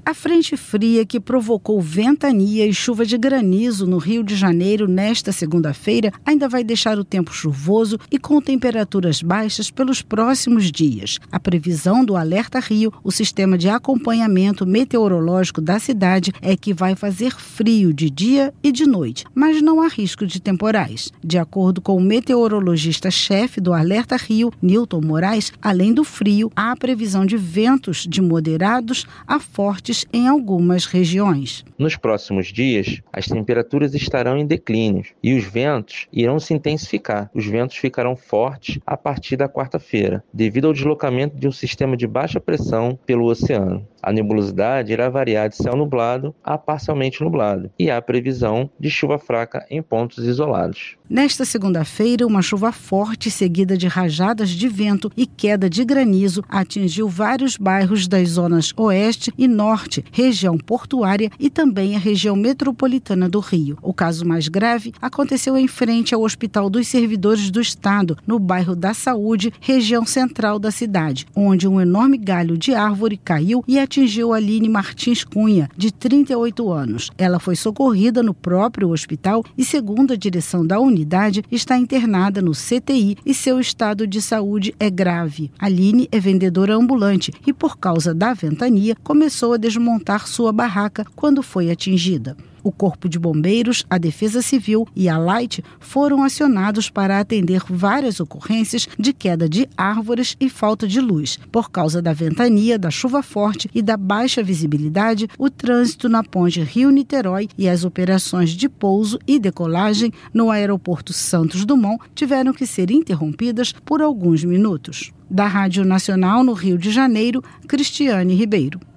A frente fria que provocou ventania e chuva de granizo no Rio de Janeiro nesta segunda-feira ainda vai deixar o tempo chuvoso e com temperaturas baixas pelos próximos dias. A previsão do Alerta Rio, o sistema de acompanhamento meteorológico da cidade, é que vai fazer frio de dia e de noite, mas não há risco de temporais. De acordo com o meteorologista-chefe do Alerta Rio, Nilton Moraes, além do frio, há a previsão de ventos de moderados a fortes em algumas regiões. Nos próximos dias, as temperaturas estarão em declínio e os ventos irão se intensificar. Os ventos ficarão fortes a partir da quarta-feira, devido ao deslocamento de um sistema de baixa pressão pelo oceano. A nebulosidade irá variar de céu nublado a parcialmente nublado e há previsão de chuva fraca em pontos isolados. Nesta segunda-feira, uma chuva forte seguida de rajadas de vento e queda de granizo atingiu vários bairros das zonas oeste e norte, região portuária e também a região metropolitana do Rio. O caso mais grave aconteceu em frente ao Hospital dos Servidores do Estado, no bairro da Saúde, região central da cidade, onde um enorme galho de árvore caiu e atingiu Aline Martins Cunha, de 38 anos. Ela foi socorrida no próprio hospital e, segundo a direção da unidade, está internada no CTI e seu estado de saúde é grave. Aline é vendedora ambulante e, por causa da ventania, começou a desmontar sua barraca quando foi atingida. O Corpo de Bombeiros, a Defesa Civil e a Light foram acionados para atender várias ocorrências de queda de árvores e falta de luz. Por causa da ventania, da chuva forte e da baixa visibilidade, o trânsito na ponte Rio-Niterói e as operações de pouso e decolagem no aeroporto Santos Dumont tiveram que ser interrompidas por alguns minutos. Da Rádio Nacional no Rio de Janeiro, Cristiane Ribeiro.